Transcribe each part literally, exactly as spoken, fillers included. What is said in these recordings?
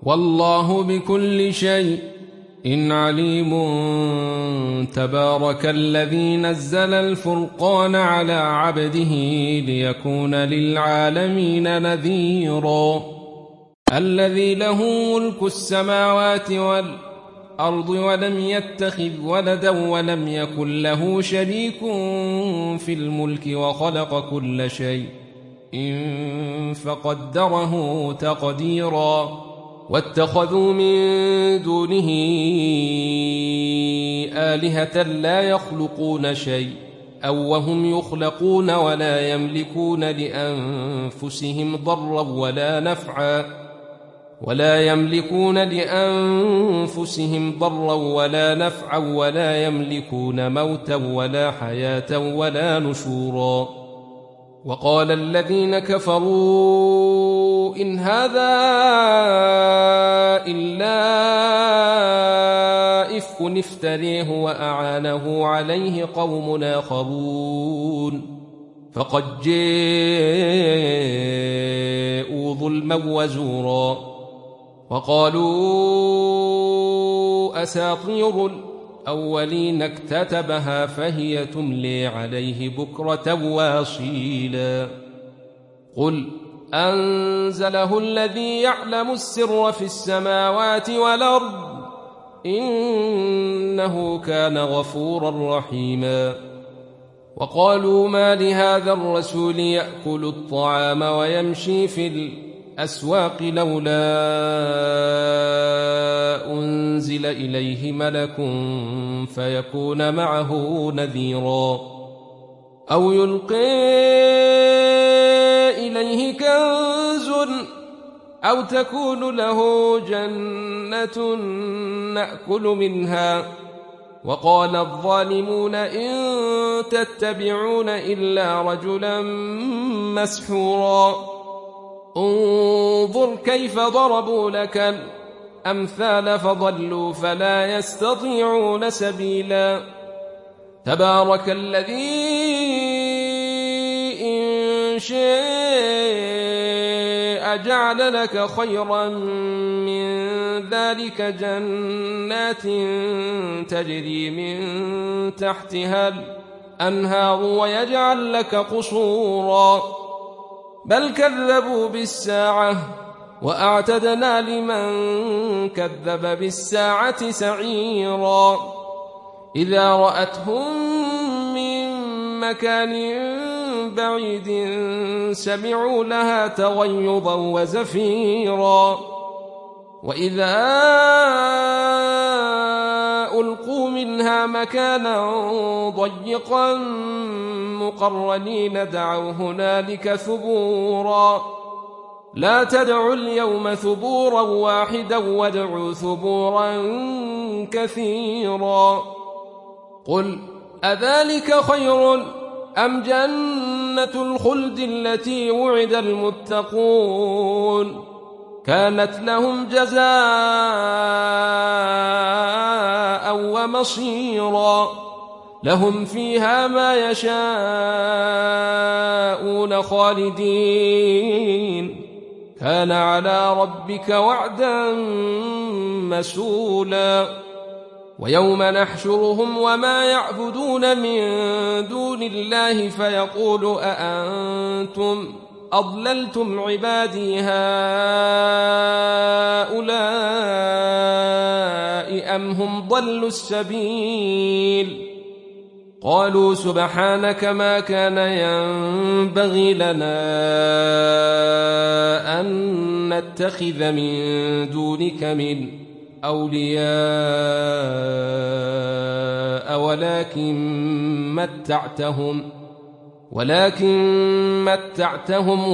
والله بكل شيء إن عليم. تبارك الذي نزل الفرقان على عبده ليكون للعالمين نذيرا. الذي له ملك السماوات والأرض ولم يتخذ ولدا ولم يكن له شريك في الملك وخلق كل شيء فقدره تقديرا. واتخذوا من دونه آلهة لا يخلقون شيء أو وهم يخلقون ولا يملكون لأنفسهم ضرا ولا نفعا ولا يملكون لأنفسهم ضرا ولا نفعا ولا يملكون موتا ولا حياة ولا نشورا. وقال الذين كفروا إن هذا إلا إفك افتريه وأعانه عليه قوم آخرون فقد جاءوا ظلما وزورا. وقالوا أساطير الأولين اكتتبها فهي تملي عليه بكرة واصيلا. قل أنزله الذي يعلم السر في السماوات والأرض إنه كان غفورا رحيما. وقالوا ما لهذا الرسول يأكل الطعام ويمشي في الأسواق لولا أنزل إليه ملك فيكون معه نذيرا أو يلقي إليه كنز أو تكون له جنة نأكل منها. وقال الظالمون إن تتبعون إلا رجلا مسحورا. انظر كيف ضربوا لك الأمثال فضلوا فلا يستطيعون سبيلا. تبارك الذي إن شاء جعل لك خيرا من ذلك جنات تجري من تحتها الأنهار ويجعل لك قصورا بل كذبوا بالساعة وأعتدنا لمن كذب بالساعة سعيرا. إذا رأتهم من مكان بعيد سمعوا لها تغيظا وزفيرا. وإذا ألقوا منها مكانا ضيقا مقرنين دعوا هنالك ثبورا. لا تدعوا اليوم ثبورا واحدا وادعوا ثبورا كثيرا. قل أذلك خير أم جنة الخلد التي وعد المتقون كانت لهم جزاء ومصيرا. لهم فيها ما يشاءون خالدين كان على ربك وعدا مسؤولا. ويوم نحشرهم وما يعبدون من دون الله فيقول أأنتم أضللتم عبادي هؤلاء أم هم ضلوا السبيل قالوا سبحانك ما كان ينبغي لنا أن نتخذ من دونك من أولياء ولكن متعتهم ولكن متعتهم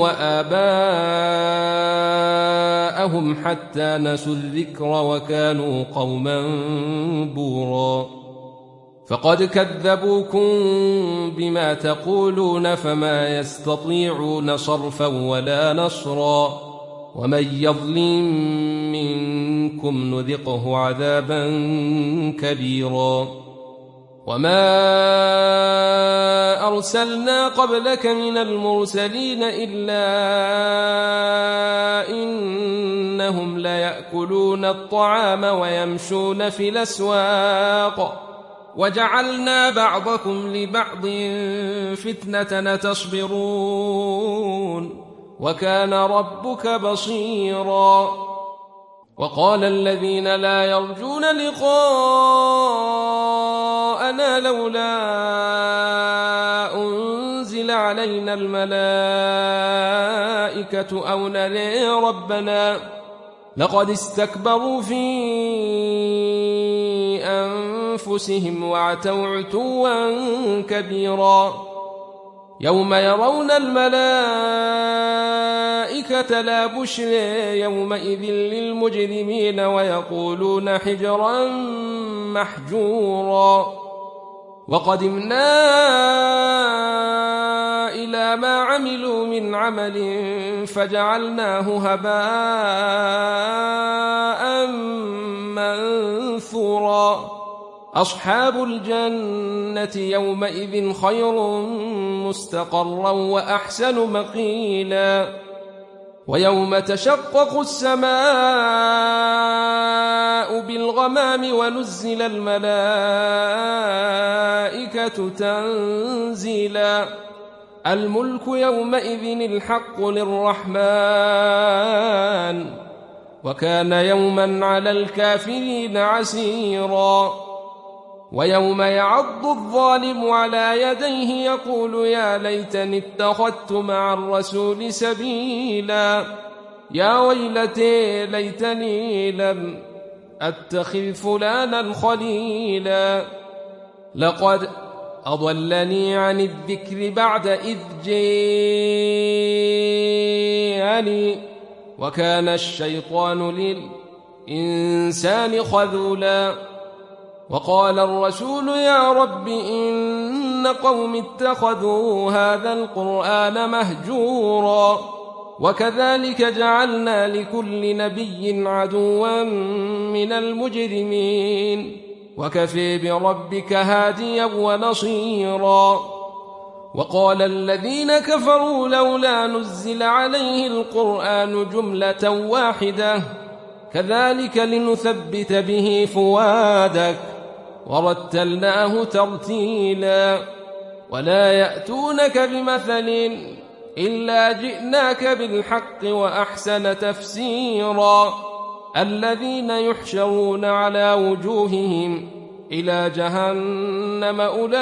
وآباءهم حتى نسوا الذكر وكانوا قوما بورا. فقد كذبوكم بما تقولون فما يستطيعون صرفا ولا نصرا. ومن يظلم منكم نذقه عذابا كبيرا. وما أرسلنا قبلك من المرسلين إلا إنهم ليأكلون الطعام ويمشون في الأسواق وجعلنا بعضكم لبعض فتنة تصبرون وكان ربك بصيرا. وقال الذين لا يرجون لقاءنا لولا أنزل علينا الملائكة أو نري ربنا لقد استكبروا في أنفسهم وعتوا عتوا كبيرا. يوم يرون الملائكة لا بشرى يومئذ للمجرمين ويقولون حجرا محجورا. وقدمنا إلى ما عملوا من عمل فجعلناه هباء منثورا. أصحاب الجنة يومئذ خير مستقرا وأحسن مقيلا. ويوم تشقق السماء بالغمام ونزل الملائكة تنزيلا. الملك يومئذ الحق للرحمن وكان يوما على الكافرين عسيرا. ويوم يعض الظالم على يديه يقول يا ليتني اتخذت مع الرسول سبيلا. يا ويلتي ليتني لم أتخذ فلانا خليلا لقد أضلني عن الذكر بعد إذ جاءني وكان الشيطان للإنسان خذولا. وقال الرسول يا رب إن قوم اتخذوا هذا القرآن مهجورا. وكذلك جعلنا لكل نبي عدوا من المجرمين وكفى بربك هاديا ونصيرا. وقال الذين كفروا لولا نزل عليه القرآن جملة واحدة كذلك لنثبت به فؤادك ورتلناه ترتيلا. ولا يأتونك بمثل إلا جئناك بالحق وأحسن تفسيرا. الذين يحشرون على وجوههم إلى جهنم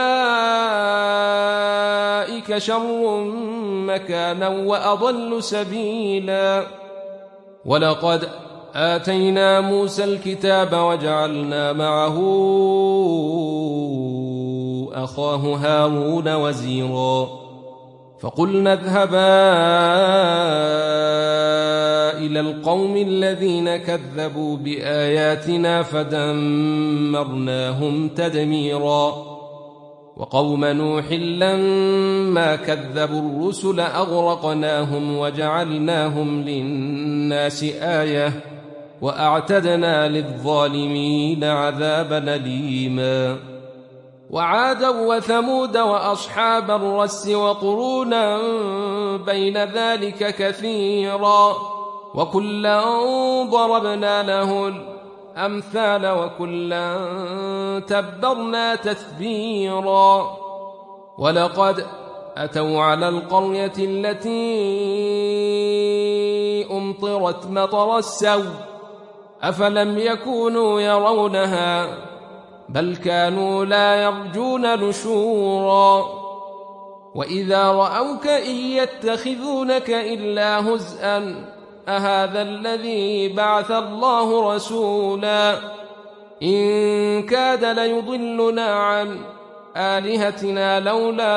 أولئك شر مكانا وأضل سبيلا. ولقد آتينا موسى الكتاب وجعلنا معه أخاه هارون وزيرا. فقلنا اذهبا إلى القوم الذين كذبوا بآياتنا فدمرناهم تدميرا. وقوم نوح لما كذبوا الرسل أغرقناهم وجعلناهم للناس آية وأعتدنا للظالمين عذابا أليما. وعادا وثمود وأصحاب الرس وقرونا بين ذلك كثيرا وكلا ضربنا له الأمثال وكلا تبرنا تثبيرا. ولقد أتوا على القرية التي أمطرت مطر السوء أفلم يكونوا يرونها بل كانوا لا يرجون نشورا. وإذا رأوك إن يتخذونك إلا هزءا أهذا الذي بعث الله رسولا إن كاد ليضلنا عن آلهتنا لولا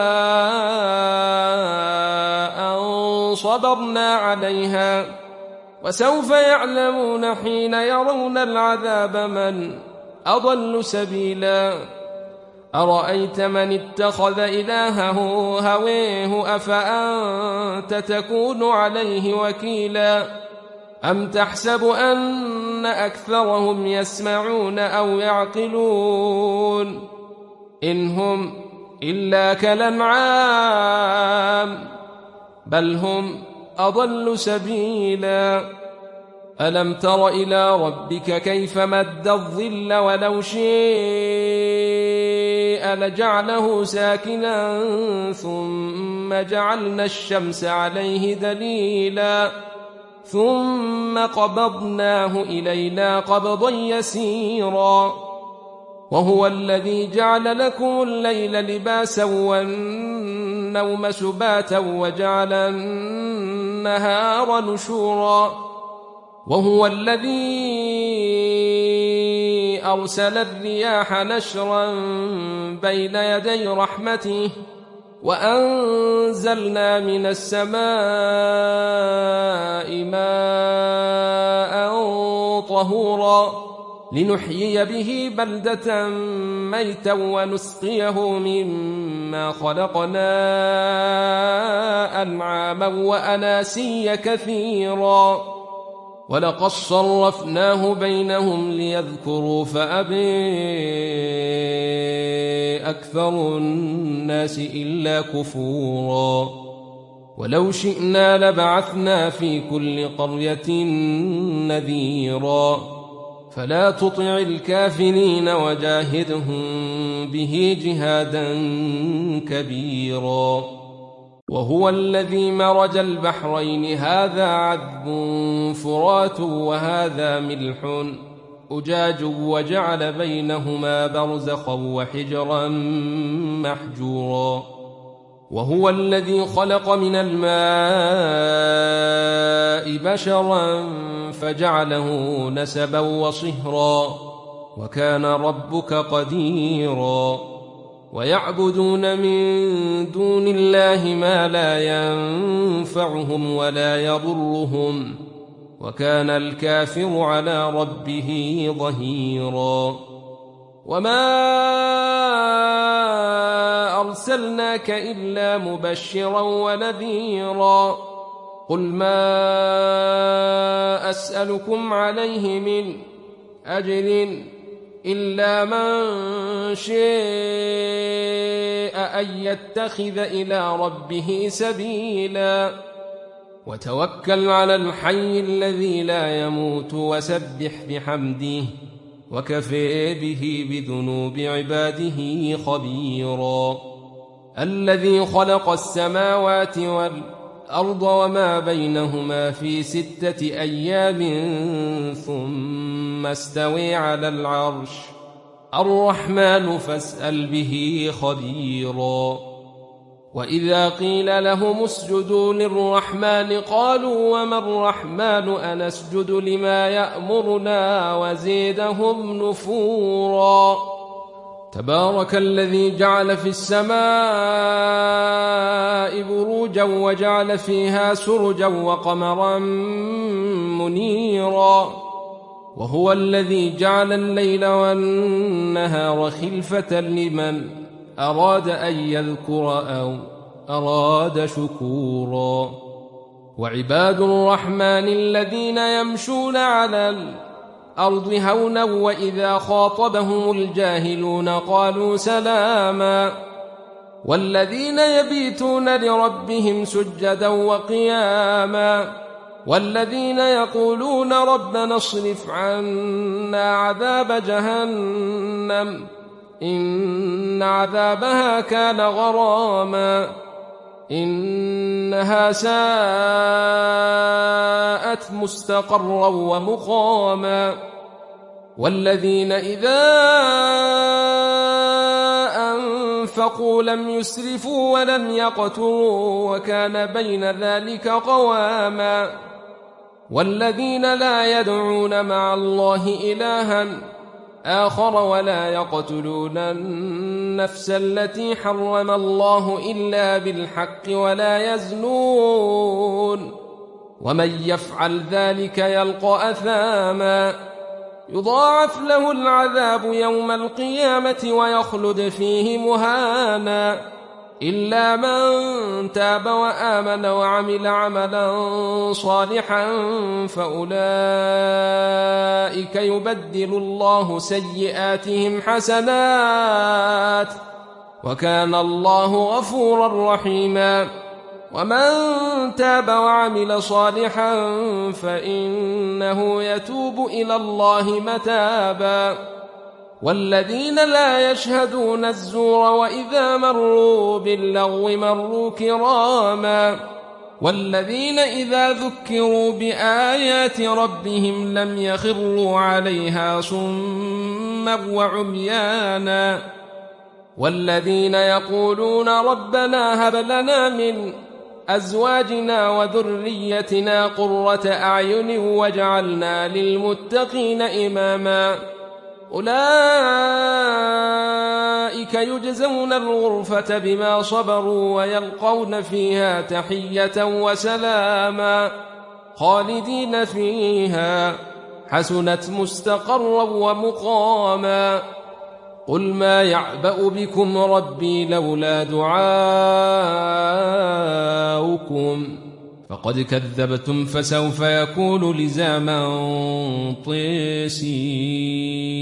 أن صبرنا عليها وسوف يعلمون حين يرون العذاب من أضل سبيلا. أرأيت من اتخذ إلهه هويه أفأنت تكون عليه وكيلا أم تحسب أن أكثرهم يسمعون أو يعقلون إن هم إلا كالأنعام بل هم أضل سبيلا ألم تر إلى ربك كيف مد الظل ولو شيء لجعله ساكنا ثم جعلنا الشمس عليه دليلا ثم قبضناه إلينا قبضا يسيرا وهو الذي جعل لكم الليل لباسا والنوم سباتا وجعل النهار نشورا وهو الذي أرسل الرياح نشرا بين يدي رحمته وأنزلنا من السماء ماء طهورا لنحيي به بلدة ميتا ونسقيه مما خلقنا أنعاما وأناسيا كثيرا ولقد صرفناه بينهم ليذكروا فأبي أكثر الناس إلا كفورا ولو شئنا لبعثنا في كل قرية نذيرا فلا تطع الكافرين وجاهدهم به جهادا كبيرا وهو الذي مرج البحرين هذا عذب فرات وهذا ملح أجاج وجعل بينهما برزخا وحجرا محجورا وهو الذي خلق من الماء بشرا فجعله نسبا وصهرا وكان ربك قديرا ويعبدون من دون الله ما لا ينفعهم ولا يضرهم وكان الكافر على ربه ظهيرا وما أرسلناك إلا مبشرا ونذيرا قل ما أسألكم عليه من أجر إلا من شاء أن يتخذ إلى ربه سبيلا وتوكل على الحي الذي لا يموت وسبح بحمده وكفى به بذنوب عباده خبيرا الذي خلق السماوات والأرض وما بينهما في ستة أيام ثم استوى على العرش الرحمن فاسأل به خبيرا وإذا قيل لهم اسجدوا للرحمن قالوا وما الرحمن أنسجد لما يأمرنا وزيدهم نفورا تبارك الذي جعل في السماء بروجا وجعل فيها سرجا وقمرا منيرا وهو الذي جعل الليل والنهار خلفة لمن أراد أن يذكر أو أراد شكورا وعباد الرحمن الذين يمشون على الأرض هونا وإذا خاطبهم الجاهلون قالوا سلاما والذين يبيتون لربهم سجدا وقياما والذين يقولون ربنا اصرف عنا عذاب جهنم إن عذابها كان غراما إنها ساءت مستقرا ومقاما والذين إذا أنفقوا لم يسرفوا ولم يقتروا وكان بين ذلك قواما والذين لا يدعون مع الله إلها آخر ولا يقتلون النفس التي حرم الله إلا بالحق ولا يزنون ومن يفعل ذلك يلقى أثاما يضاعف له العذاب يوم القيامة ويخلد فيه مهانا إلا من تاب وآمن وعمل عملا صالحا فأولئك يبدل الله سيئاتهم حسنات وكان الله غفورا رحيما ومن تاب وعمل صالحا فإنه يتوب إلى الله متابا والذين لا يشهدون الزور وإذا مروا باللغو مروا كراما والذين إذا ذكروا بآيات ربهم لم يخروا عليها صما وعميانا والذين يقولون ربنا هب لنا من أزواجنا وذريتنا قرة أعين واجعلنا للمتقين إماما أولئك يجزون الغرفة بما صبروا ويلقون فيها تحية وسلاما خالدين فيها حسنت مستقرا ومقاما قل ما يعبأ بكم ربي لولا دعاؤكم فقد كذبتم فسوف يكون لزاما طيسين.